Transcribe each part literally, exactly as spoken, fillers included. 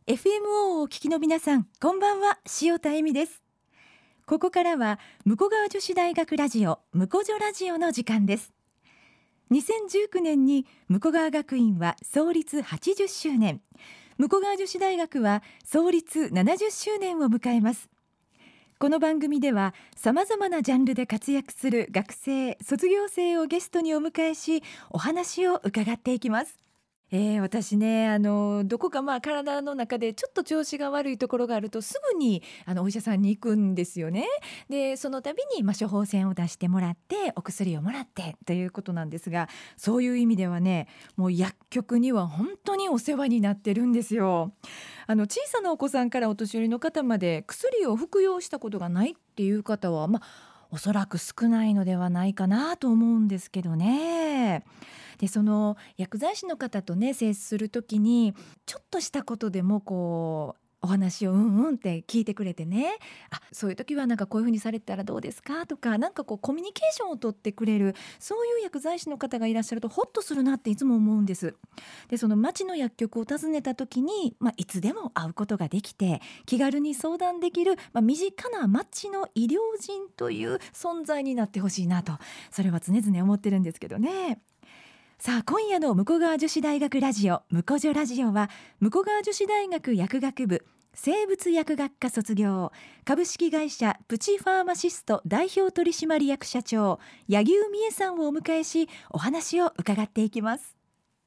エフエムオー をお聞きの皆さん、こんばんは。塩田恵美です。ここからは武庫川女子大学ラジオ武庫女ラジオの時間です。にせんじゅうきゅうねんに武庫川学院は創立はちじゅっしゅうねん、武庫川女子大学は創立ななじゅっしゅうねんを迎えます。この番組ではさまざまなジャンルで活躍する学生、卒業生をゲストにお迎えし、お話を伺っていきます。えー、私ね、あのどこかまあ体の中でちょっと調子が悪いところがあるとすぐにあのお医者さんに行くんですよね。でその度にまあ処方箋を出してもらってお薬をもらってということなんですが、そういう意味ではね、もう薬局には本当にお世話になってるんですよ。あの小さなお子さんからお年寄りの方まで薬を服用したことがないっていう方は、まあ、おそらく少ないのではないかなと思うんですけどね。でその薬剤師の方とね接するときにちょっとしたことでもこうお話をうんうんって聞いてくれてね、あ、そういう時はなんかこういうふうにされたらどうですかとか、なんかこうコミュニケーションをとってくれる、そういう薬剤師の方がいらっしゃるとホッとするなっていつも思うんです。でその町の薬局を訪ねた時に、まあ、いつでも会うことができて気軽に相談できる、まあ、身近な町の医療人という存在になってほしいなと、それは常々思ってるんですけどね。さあ今夜の武庫川女子大学ラジオ武庫女ラジオは、武庫川女子大学薬学部生物薬学科卒業、株式会社プチファーマシスト代表取締役社長柳生美恵さんをお迎えし、お話を伺っていきます。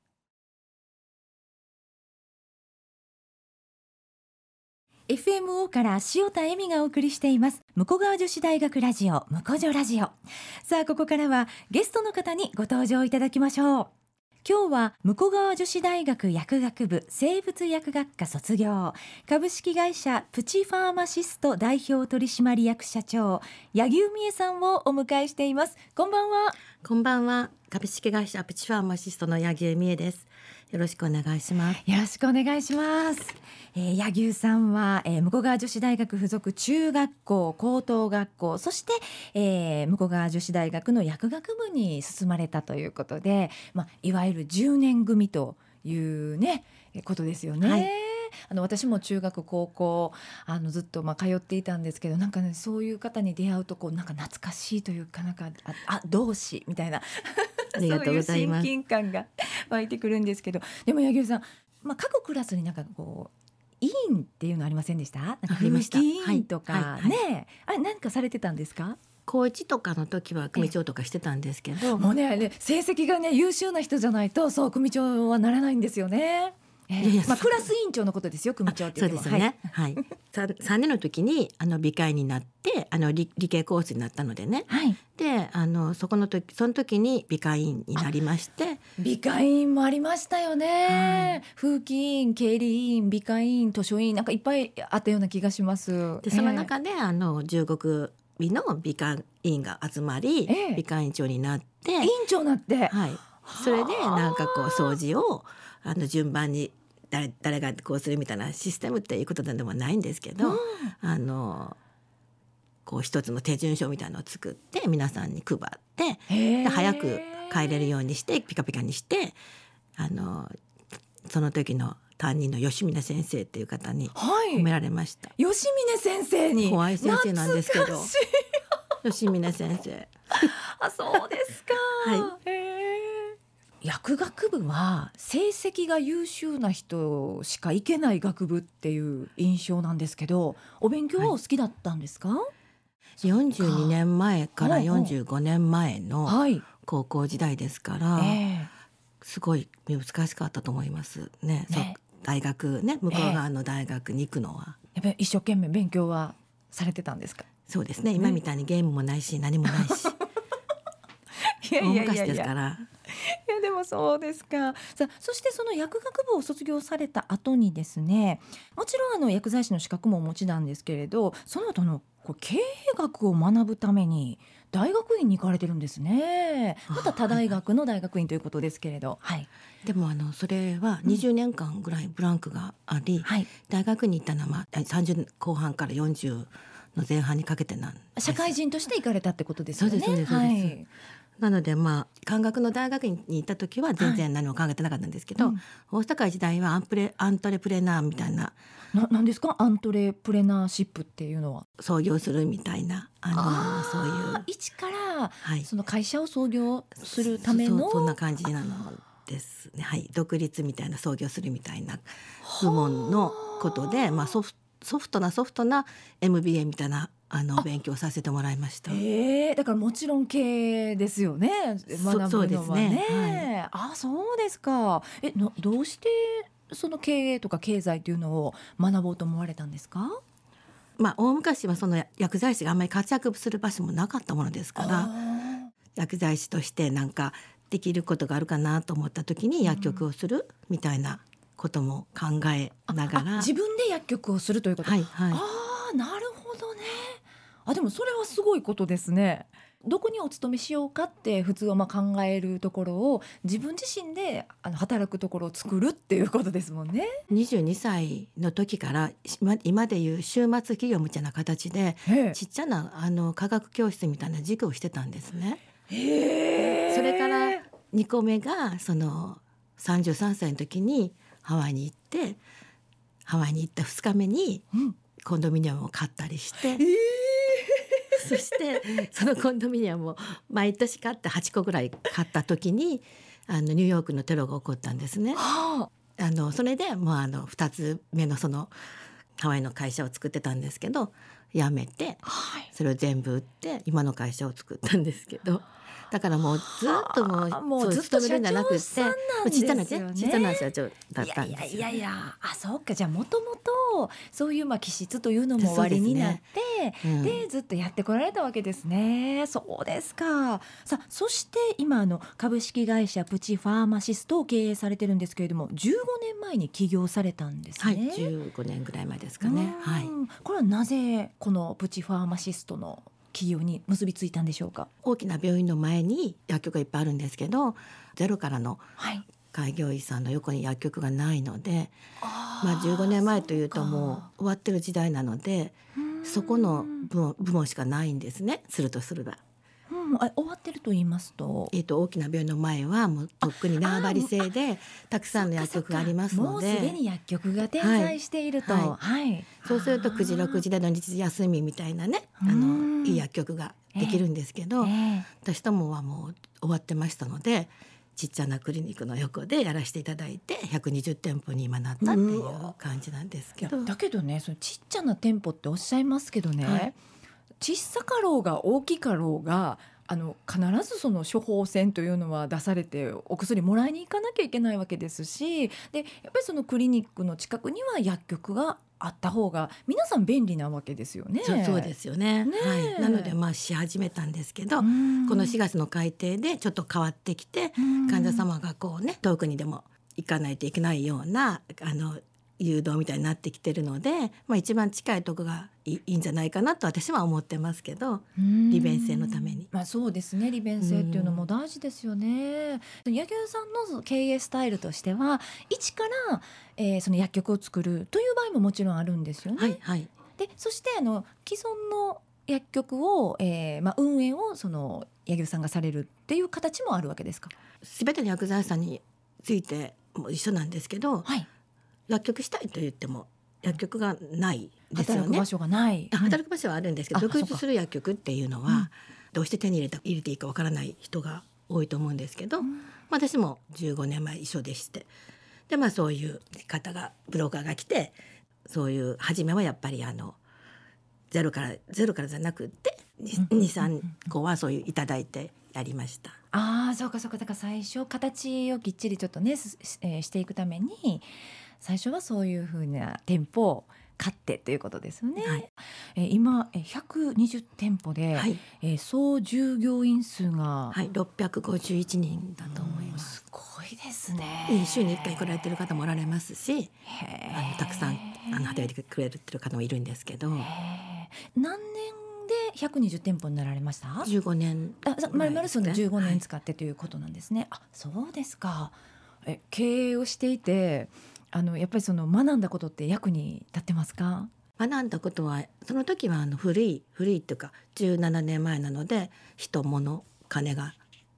エフエムオー から塩田恵美がお送りしています武庫川女子大学ラジオ武庫女ラジオ。さあここからはゲストの方にご登場いただきましょう。今日は武庫川女子大学薬学部生物薬学科卒業、株式会社プチファーマシスト代表取締役社長柳生美恵さんをお迎えしています。こんばんは。 こんばんは。株式会社プチファーマシストの柳生美恵です。よろしくお願いします。 よろしくお願いします。えー、柳生さんは、えー、武庫川女子大学附属中学校高等学校、そして、えー、武庫川女子大学の薬学部に進まれたということで、まあ、いわゆるじゅうねん組というねことですよね。はい、あの私も中学高校あのずっとまあ通っていたんですけど、なんかねそういう方に出会うとこうなんか懐かしいというか、なんかああ同志みたいなありがとうございます。 そういう親近感が湧いてくるんですけど、でも柳生さん、まあ、各クラスになんかこう委員っていうのありませんでした？なんかありました。 委員とか、 はいはいはい、 ね、あれ何かされてたんですか？ 高一とかの時は組長とかしてたんですけど、 もうね、ね成績がね優秀な人じゃないとそう組長はならないんですよね。えーいやいやまあ、クラス委員長のことですよ、組長って言っても。 そうですよね、はいはい、さんねんの時にあの美会になってあの 理, 理系コースになったのでね、はい、であの そ, この時その時に美会員になりまして。 美会員もありましたよね、はい、風紀委員、経理委員、美会員、図書委員、なんかいっぱいあったような気がします。 でその中で、えー、あのじゅうごくびの美会員が集まり、えー、美会員長になって、 委員長になって、 はい、それでなんかこう掃除をあの順番に誰, 誰がこうするみたいなシステムっていうことでもないんですけど、うん、あのこう一つの手順書みたいなのを作って皆さんに配って、で早く帰れるようにしてピカピカにして、あのその時の担任の吉峰先生っていう方に褒められました。 はい、吉峰先生に。 怖い先生なんですけど吉峰先生あ、そうですか、 はい、 薬学部は成績が優秀な人しか行けない学部っていう印象なんですけど、お勉強はお好きだったんですか？はい、 よんじゅうにねんまえからよんじゅうごねんまえの高校時代ですから、はい、えー、すごい難しかったと思いますね。ね、大学ね、向こう側の大学に行くのは、 えー、やっぱり一生懸命勉強はされてたんですか？ そうですね、今みたいにゲームもないし何もないしいやいやいやいや、 大昔ですから。 いやでもそうですか。さあ、そしてその薬学部を卒業された後にですね、もちろんあの薬剤師の資格もお持ちなんですけれど、その後のこう経営学を学ぶために大学院に行かれてるんですね。また他大学の大学院ということですけれど、はい、 でもあのそれはにじゅうねんかんぐらいブランクがあり、うん、はい、大学に行ったのは、まあ、さんじゅうこう半からよんじゅうの前半にかけてなんです。 社会人として行かれたってことですよね。 そうですそうですそうです、はい、 なのでまあ漢学の大学に行った時は全然何も考えてなかったんですけど、 はいうん、大阪時代はアンプレアントレプレナーみたいなななんですかアントレプレナーシップっていうのは。 創業するみたいなあのあそういう一からはいその会社を創業するための、 そ, そ, そんな感じなのですね、はい、独立みたいな創業するみたいな部門のことで、まあ、ソフソフトなソフトな エムビーエー みたいなあの勉強させてもらいました。 へえ、だからもちろん経営ですよね、学ぶのはね。 そうですね、 はい、あ、そうですか。えのどうしてその経営とか経済というのを学ぼうと思われたんですか？ まあ、大昔はその薬剤師があんまり活躍する場所もなかったものですから、薬剤師としてなんかできることがあるかなと思った時に薬局をするみたいなことも考えながら、 自分で薬局をするということ、 はいはい、 ああ、なるほどね。あ、でもそれはすごいことですね。どこにお勤めしようかって普通はまあ考えるところを自分自身であの働くところを作るっていうことですもんね。 にじゅうにさいの時から今今でいう週末企業みたいな形でちっちゃなあの科学教室みたいな授業をしてたんですね。 へー。 それからにこめがそのさんじゅうさんさいの時にハワイに行ってハワイに行ったふつかめにコンドミニアムを買ったりして、 えーそしてそのコンドミニアムを毎年買ってはちこぐらい買った時にあのニューヨークのテロが起こったんですね。 はあのそれでもうあのふたつめのそのハワイの会社を作ってたんですけど辞めて、 はい、 それを全部売って今の会社を作ったんですけど、だからもうずっともう、 もうずっと勤めるんじゃなくて社長さんなんですちっちゃなよね。 ちっちゃな社長だったんですよ、ね、 いやいやいやいや、あ、そうか。じゃあもともとそういうまあ気質というのもおありになって、 うん、 でずっとやってこられたわけですね。そうですか。さあ、そして今あの株式会社プチファーマシストを経営されてるんですけれども、じゅうごねんまえに起業されたんですね。 はい、じゅうごねんぐらい前ですかね。はい、 これはなぜこのプチファーマシストの企業に結びついたんでしょうか？ 大きな病院の前に薬局がいっぱいあるんですけど、ゼロからの開業医さんの横に薬局がないので、 あ、 まあ、じゅうごねんまえというともう終わってる時代なので、そこの部門、部門しかないんですね、するとすれば。 うん、あ、終わってると言いますと、 えー、と大きな病院の前はもうとっくに縄張り制でたくさんの薬局がありますので、 もうすでに薬局が点在していると、 はいはいはい、 そうするとくじろくじで土日休みみたいなね、あのいい薬局ができるんですけど、 えー、 私どもはもう終わってましたので、ちっちゃなクリニックの横でやらせていただいてひゃくにじゅうてんぽに今なったっていう感じなんですけど、 だけどね、そのちっちゃな店舗っておっしゃいますけどね、 はい、 小さかろうが大きかろうがあの必ずその処方箋というのは出されてお薬もらいに行かなきゃいけないわけですし、でやっぱりそのクリニックの近くには薬局があった方が皆さん便利なわけですよね。 そう、そうですよね。 ね、 はい、なのでまあし始めたんですけど、このしがつの改定でちょっと変わってきて、患者様がこうね遠くにでも行かないといけないようなあの誘導みたいになってきてるので、まあ、一番近いとこがいい、いいんじゃないかなと私は思ってますけど、利便性のために、 まあ、そうですね、利便性っていうのも大事ですよね。柳生さんのその経営スタイルとしては一から、えー、その薬局を作るという場合ももちろんあるんですよね。 はいはい、 でそしてあの既存の薬局を、えーまあ、運営をその柳生さんがされるっていう形もあるわけですか？ 全ての薬剤師さんについても一緒なんですけど、 はい、 薬局したいと言っても薬局がないですよね。 働く場所がない、 働く場所はあるんですけど、 うん、 独立する薬局っていうのは、うん、どうして手に入れた入れていいかわからない人が多いと思うんですけど、うん、私もじゅうごねんまえ一緒でして、で、まあ、そういう方がブローカーが来て、そういう初めはやっぱりあのゼロからゼロからじゃなくって にさんこはそういういただいてやりました。 ああ、そうかそうか。だから最初形をきっちりちょっとね、えー、していくために最初はそういうふうな店舗を買ってということですよね。はい、えー、今ひゃくにじゅうてんぽで、はい、えー、総従業員数が、 はい、ろっぴゃくごじゅういちにんだと思います。 すごいですね。 週にいっかい来られてる方もおられますし、あのたくさんあの働いてくれるっていう方もいるんですけど。 何年でひゃくにじゅうてんぽになられました？ じゅうごねん。 あ、まるまるそのじゅうごねん使ってということなんですね。はい、あ、そうですか。え、経営をしていてあのやっぱりその学んだことって役に立ってますか？ 学んだことはその時はあの古い古いっていうかじゅうななねんまえなので人物金が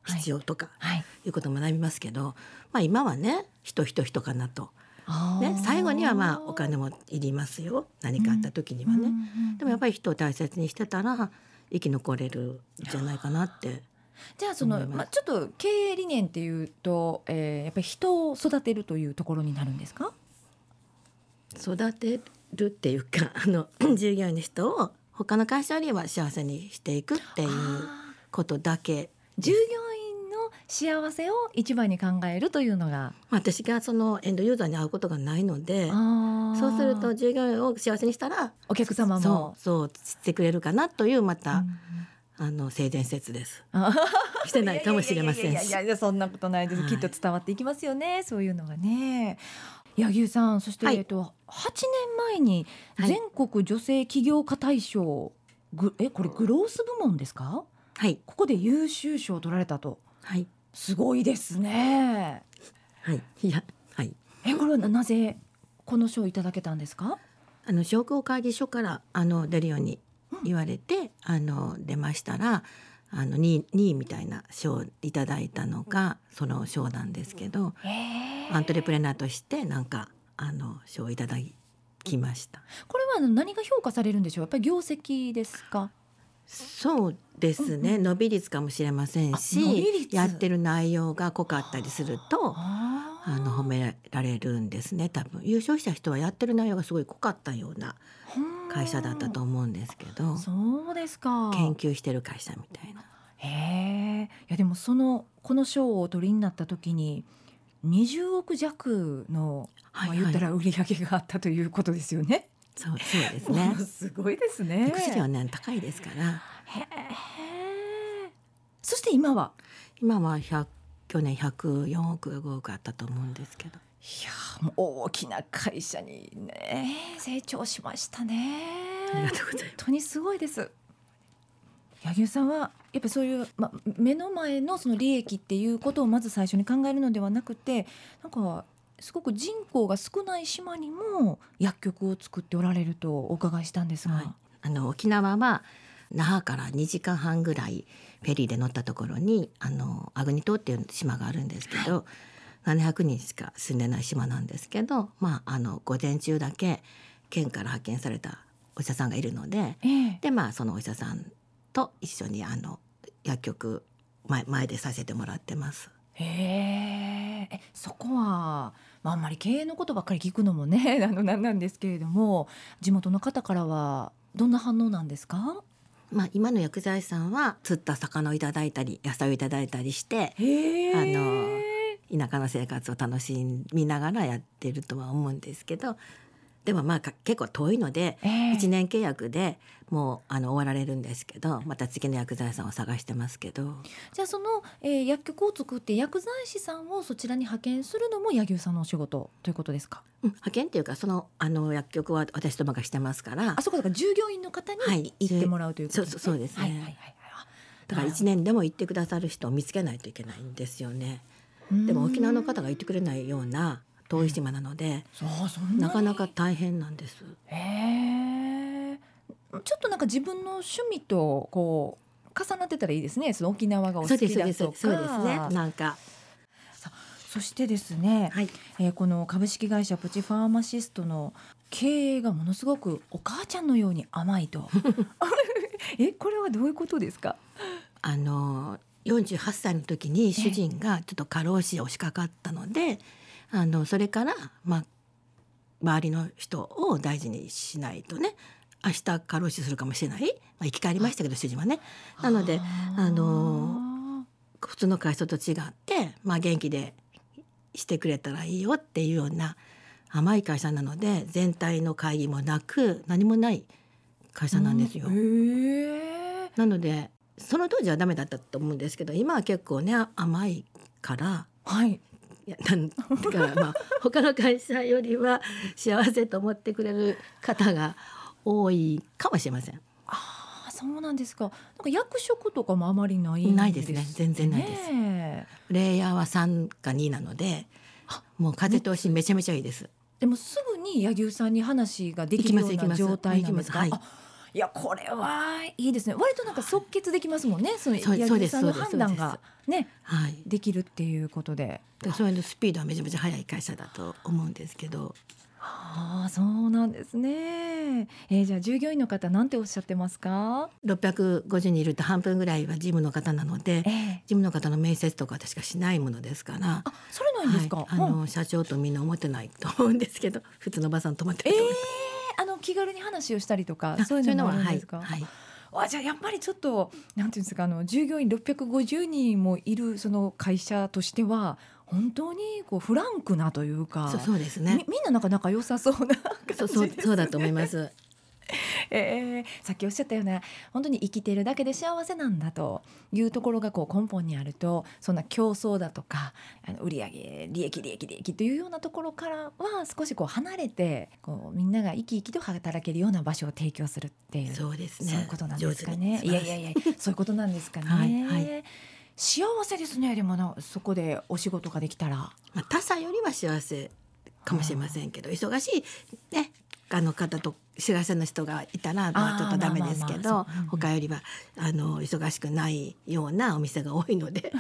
必要とかはいいうことも学びますけど、まあ、今はね人人人かなと、 あーね、最後にはまあお金もいりますよ、何かあった時にはね、 うんうんうんでもやっぱり人を大切にしてたら生き残れるんじゃないかなって。 じゃあその、 思いますまあ、ちょっと経営理念っていうと、えーやっぱり人を育てるというところになるんですか？ 育てるっていうかあの従業員の人を他の会社よりは幸せにしていくっていうあことだけ。 ー従業員の幸せを一番に考えるというのが、 まあ私がそのエンドユーザーに会うことがないので、 あーそうすると従業員を幸せにしたらお客様もそうそうしてくれるかなというまた、 うんあの性善説です。 あしてないかもしれませんしいやいやいやいやそんなことないです、 はいきっと伝わっていきますよね、そういうのがね。柳生さん、そして、 はいえっと、はちねんまえにはい全国女性起業家大賞、ぐえこれグロース部門ですか？ はいここで優秀賞を取られたと。 はいすごいですね。 はいいやはいえこれはななぜこの賞をいただけたんですか？ あの商工会議所からあの出るように言われて、あの出ましたらあの に, にいみたいな賞をいただいたのがその賞なんですけど、 へーアントレプレナーとしてなんかあの賞をいただきました。 これはあの何が評価されるんでしょう？やっぱり業績ですか？ そうですね、 うんうん伸び率かもしれませんあ伸びし、 率やってる内容が濃かったりするとあーあの褒められるんですね。多分優勝した人はやってる内容がすごい濃かったような会社だったと思うんですけど、 そうですか。 研究してる会社みたいな。 へえ。いやでもそのこの賞をお取りになった時ににじゅうおく弱の、 はいはいまあ、言ったら売り上げがあったということですよね。 そうそうですねものすごいですね。 薬はね高いですからへえ。そして今は今はひゃく去年ひゃくよんおくごおくあったと思うんですけど、 いやもう大きな会社にね成長しましたね。 ありがとうございます。 本当にすごいです。柳生さんはやっぱそういう、ま、目の前のその利益っていうことをまず最初に考えるのではなくて、なんかすごく人口が少ない島にも薬局を作っておられるとお伺いしたんですが、 はい、あの沖縄は那覇からにじかんはんぐらいフェリーで乗ったところにあの粟国島っていう島があるんですけど、ななひゃくにんしか住んでない島なんですけど、まあ、あの午前中だけ県から派遣されたお医者さんがいるので、 ええ、 で、まあ、そのお医者さんと一緒にあの薬局 前, 前でさせてもらってます。 へえ。えそこは、まあ、あんまり経営のことばっかり聞くのもねあのなんなんですけれども、地元の方からはどんな反応なんですか？ まあ、今の薬剤師さんは釣った魚をいただいたり野菜をいただいたりしてへえ。 あの田舎の生活を楽しみながらやってるとは思うんですけど、でもまあか結構遠いので、 ええいちねん契約でもうあの終わられるんですけど、また次の薬剤師さんを探してますけど。 じゃあその、えー薬局を作って薬剤師さんをそちらに派遣するのも柳生さんのお仕事ということですか？ うん、派遣っていうかそのあの薬局は私どもがしてますからあそこだから従業員の方はいに行ってもらうということですね。 そうそうそうですねはいはいはいはい。 だからいちねんでも行ってくださる人を見つけないといけないんですよね。でも沖縄の方が行ってくれないような遠い島なので、 そうそんなになかなか大変なんです。 へえ。ちょっとなんか自分の趣味とこう重なってたらいいですね。その沖縄がお好そうですきだとか。 そうですそうですね。なんかさそしてですね、 はいえーこの株式会社プチファーマシストの経営がものすごくお母ちゃんのように甘いとえこれはどういうことですか？ あのよんじゅうはっさいの時に主人がちょっと過労死をしかかったので、あのそれから、まあ、周りの人を大事にしないとね、明日過労死するかもしれない、まあ、生き返りましたけど主人はね。なのであの普通の会社と違って、まあ、元気でしてくれたらいいよっていうような甘い会社なので、全体の会議もなく何もない会社なんですよ。 へえ。 なのでその当時はダメだったと思うんですけど、今は結構ね甘いからはい。 いやなんだからまあ他の会社よりは幸せと思ってくれる方が多いかもしれません。 ああそうなんですか。なんか役職とかもあまりないんですね。 ないですね全然ないですねえレイヤーはさんかになので、もう風通しめちゃめちゃいいです。 でもすぐに柳生さんに話ができるような状態なんですか？ 行きます行きますあいやこれはいいですね。割となんか即決できますもんね。そのそう柳生さんの判断がね、 はい、 できるっていうことで、 でそれのスピードはめちゃめちゃ速い会社だと思うんですけど。 はあ、そうなんですね。えー、じゃあ従業員の方なんておっしゃってますか？ ろっぴゃくごじゅうにんいると半分ぐらいは事務の方なので、 えー、 事務の方の面接とか私がしないものですから。 あ、それないんですか？ はい、あの、うん、社長とみんな思ってないと思うんですけど、普通のおばさんと思ってると思います。 えー、あの気軽に話をしたりとかそういうのもあるんですか？ はいはい、 あ、じゃあやっぱりちょっとなんていうんですか、あの従業員ろっぴゃくごじゅうにんもいるその会社としては本当にこうフランクなというか、 そうそうですね、 み, みんななんか仲良さそうな感じですね。 そうそうだと思います。 えー、さっきおっしゃったような本当に生きてるだけで幸せなんだというところがこう根本にあると、そんな競争だとかあの売上利益利益利益というようなところからは少しこう離れて、こうみんなが生き生きと働けるような場所を提供するっていう、 そうですね、 そういうことなんですかね。いやいやいやそういうことなんですかね。 はいはい、 幸せですね。でもなそこでお仕事ができたら、まあ、他者よりは幸せかもしれませんけど、忙しい、ね、あの方と幸せな人がいたらまあちょっとダメですけど、他よりはあの忙しくないようなお店が多いので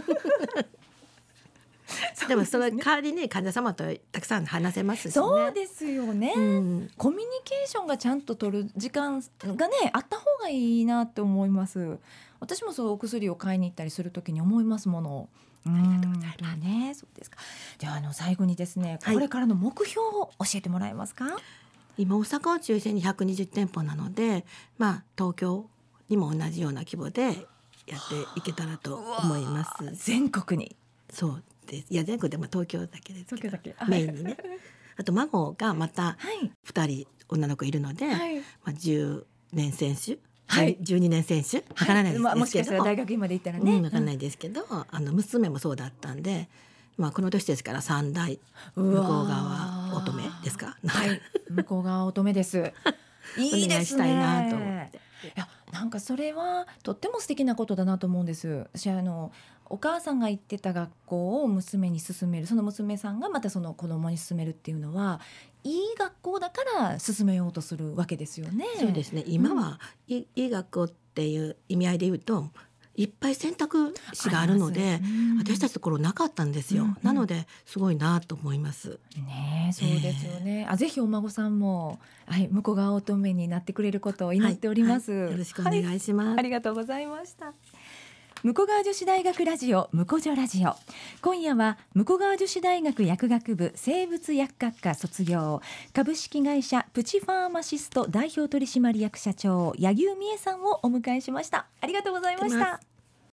でもその代わりに患者様とたくさん話せますしね。 そうですよね、うん、コミュニケーションがちゃんと取る時間がねあった方がいいなって思います。私もそうお薬を買いに行ったりするときに思いますもの。 ありがとうございます。 ね、そうですか。ではあの最後にですね、これからの目標を教えてもらえますか？はい、 今大阪を中心にひゃくにじゅってんぽなので、まあ、東京にも同じような規模でやっていけたらと思います。 全国に。 そうです。いや全国でも東京だけですけど、 だけメインにねあと孫がまたふたり女の子いるので、はい、まあ、じゅうねん選手、はい、じゅうにねん選手わからないですけど、 はい、まあ、もしかしたら大学院まで行ったらね、 うん、わからないですけど、うん、あの娘もそうだったんで、まあ、この年ですからさん代向こう側乙女ですか、 はい、向こう側乙女ですいいですね。お願いしたいなと思って。いやなんかそれはとっても素敵なことだなと思うんです。私あのお母さんが行ってた学校を娘に勧める、その娘さんがまたその子供に勧めるっていうのはいい学校だから勧めようとするわけですよね。 そうですね。今は、うん、いい学校っていう意味合いで言うといっぱい選択肢があるので、うん、私たちの頃なかったんですよ、うんうん、なのですごいなと思いますね。そうですよね、えー、あぜひお孫さんも、はい、向こう側乙女になってくれることを祈っております、はいはい、 よろしくお願いします、はい、 ありがとうございました。向こう側女子大学ラジオ向こう女ラジオ、今夜は向こう側女子大学薬学部生物薬学科卒業、株式会社プチファーマシスト代表取締役社長柳生美恵さんをお迎えしました。ありがとうございました。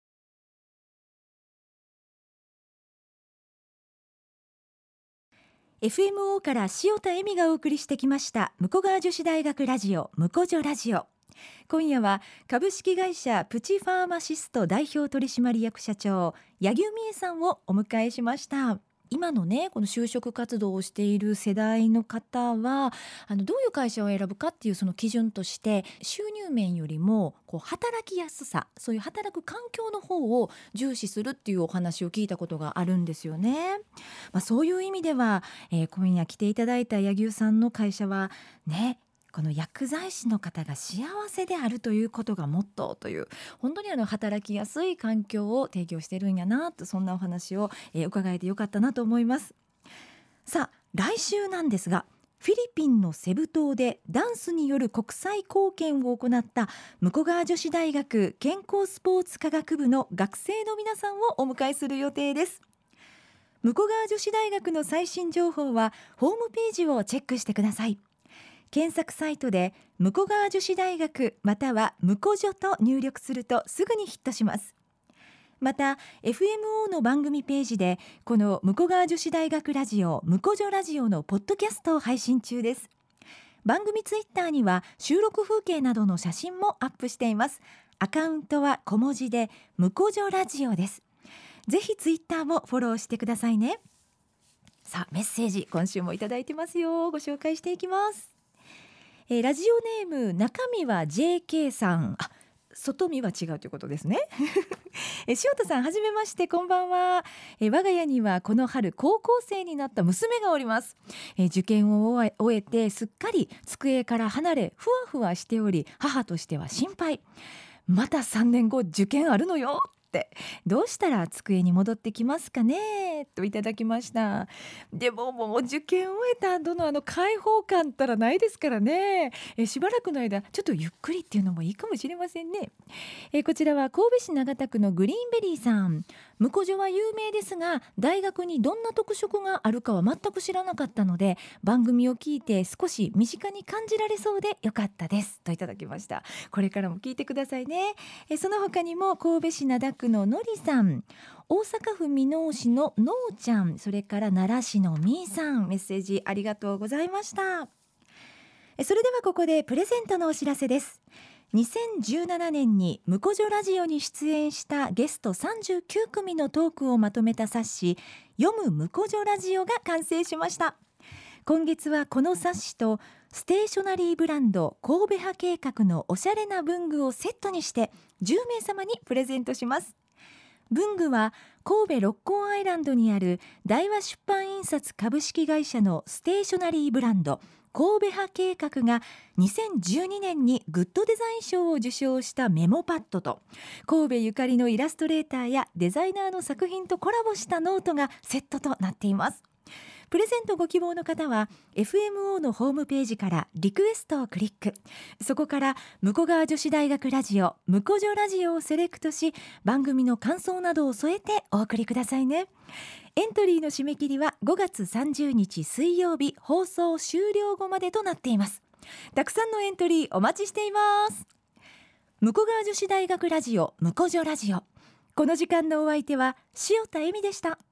エフエムオー から塩田恵美がお送りしてきました向こう側女子大学ラジオ向こう女ラジオ。今夜は株式会社プチファーマシスト代表取締役社長柳生美恵さんをお迎えしました。今のねこの就職活動をしている世代の方はあのどういう会社を選ぶかっていうその基準として収入面よりもこう働きやすさ、そういう働く環境の方を重視するっていうお話を聞いたことがあるんですよね。まあ、そういう意味では、えー、今夜来ていただいた柳生さんの会社はね、この薬剤師の方が幸せであるということがモットーという、本当にあの働きやすい環境を提供してるんやなと、そんなお話を、えー、伺えてよかったなと思います。さあ来週なんですが、フィリピンのセブ島でダンスによる国際貢献を行った向こう側女子大学健康スポーツ科学部の学生の皆さんをお迎えする予定です。向こう側女子大学の最新情報はホームページをチェックしてください。検索サイトで向こう側女子大学または向こう女と入力するとすぐにヒットします。また エフエムオー の番組ページでこの向こう側女子大学ラジオ向こう女ラジオのポッドキャストを配信中です。番組ツイッターには収録風景などの写真もアップしています。アカウントは小文字で向こう女ラジオです。ぜひツイッターもフォローしてくださいね。さあメッセージ今週もいただいてますよ。ご紹介していきます。えー、ラジオネーム中身は ジェーケー さん、あ外見は違うということですねえ塩田さん、はじめまして、こんばんは。え我が家にはこの春高校生になった娘がおります。え受験を終え終えてすっかり机から離れふわふわしており、母としては心配。またさんねんご受験あるのよって、どうしたら机に戻ってきますかねといただきました。でももう受験を終えた後のあの解放感ったらないですからね。えしばらくの間ちょっとゆっくりっていうのもいいかもしれませんね。えこちらは神戸市長田区のグリーンベリーさん。婿女は有名ですが、大学にどんな特色があるかは全く知らなかったので、番組を聞いて少し身近に感じられそうでよかったですといただきました。これからも聞いてくださいね。えその他にも神戸市灘区ののりさん、大阪府箕面市ののうちゃん、それから奈良市のみーさん、メッセージありがとうございました。えそれではここでプレゼントのお知らせです。にせんじゅうななねんに婿女ラジオに出演したゲストさんじゅうきゅうくみのトークをまとめた冊子、読む婿女ラジオが完成しました。今月はこの冊子とステーショナリーブランド神戸派計画のおしゃれな文具をセットにしてじゅうめい様にプレゼントします。文具は神戸六甲アイランドにある大和出版印刷株式会社のステーショナリーブランド神戸派計画がにせんじゅうにねんにグッドデザイン賞を受賞したメモパッドと、神戸ゆかりのイラストレーターやデザイナーの作品とコラボしたノートがセットとなっています。プレゼントご希望の方は エフエムオー のホームページからリクエストをクリック、そこから向川女子大学ラジオ婿女ラジオをセレクトし、番組の感想などを添えてお送りくださいね。エントリーの締め切りはごがつさんじゅうにち水曜日放送終了後までとなっています。たくさんのエントリーお待ちしています。向川女子大学ラジオ婿女ラジオ、この時間のお相手は塩田恵美でした。